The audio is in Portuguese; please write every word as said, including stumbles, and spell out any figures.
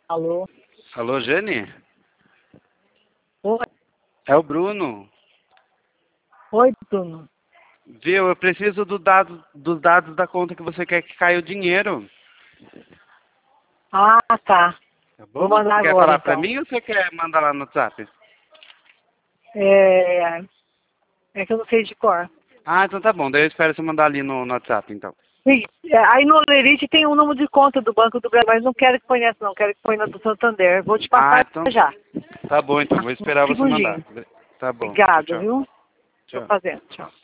Alô? Alô, Jane? Oi, É o Bruno. Oi, Bruno. Viu? Eu preciso do dado, dos dados da conta que você quer que caia o dinheiro. Ah, tá. Tá Vou bom? mandar Você quer agora, falar pra então. mim ou você quer mandar lá no WhatsApp? É... é que eu não sei de cor. Ah, então tá bom. Daí eu espero você mandar ali no, no WhatsApp, então. Sim, é, aí no Olerite tem um número de conta do Banco do Brasil, mas não quero que põe nessa, não. Quero que põe na do Santander. Vou te Ah, passar então já. tá bom, então. Vou Um esperar você mandar. segundinho. Tá bom. Tchau, Obrigado, tchau. viu? Tô Tchau. fazendo. Tchau.